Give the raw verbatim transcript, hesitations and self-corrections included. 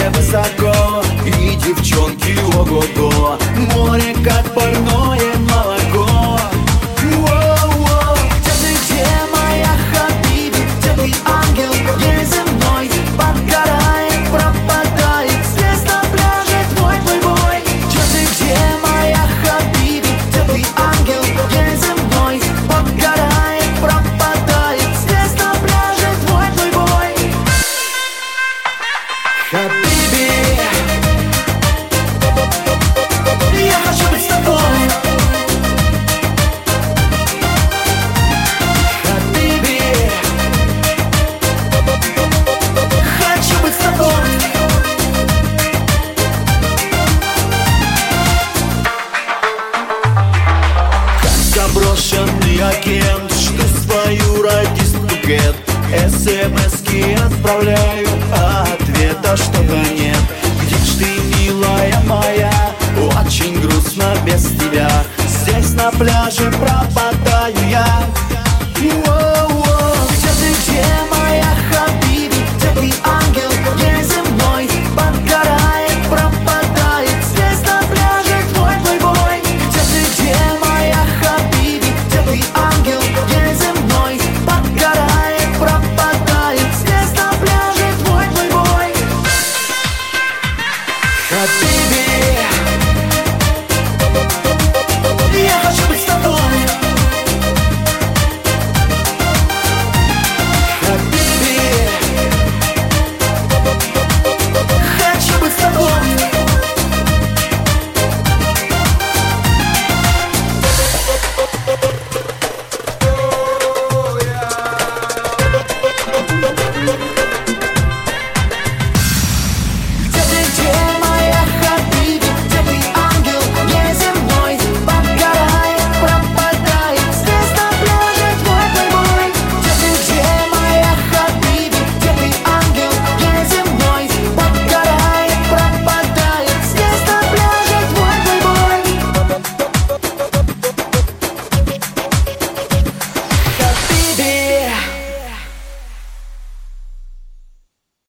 небе высоко, и девчонки ого-го, море как парное молоко. Воу-воу. Где ты, где моя хабиби? Где ты, ангел неземной? Подгорает, пропадает здесь на пляже твой, твой бой. Где ты, где моя хабиби? Где ты, ангел неземной? Подгорает, пропадает здесь на пляже твой, твой бой. Happy